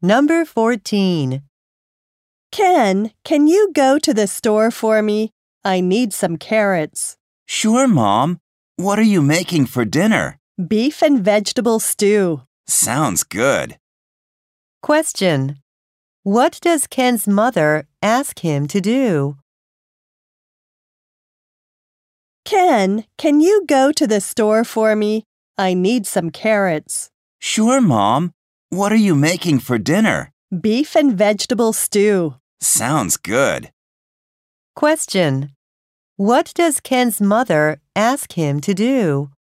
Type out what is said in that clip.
Number 14. Ken, can you go to the store for me? I need some carrots. Sure, Mom. What are you making for dinner? Beef and vegetable stew. Sounds good. Question. What does Ken's mother ask him to do? Ken, can you go to the store for me? I need some carrots. Sure, Mom. What are you making for dinner? Beef and vegetable stew. Sounds good. Question. What does Ken's mother ask him to do?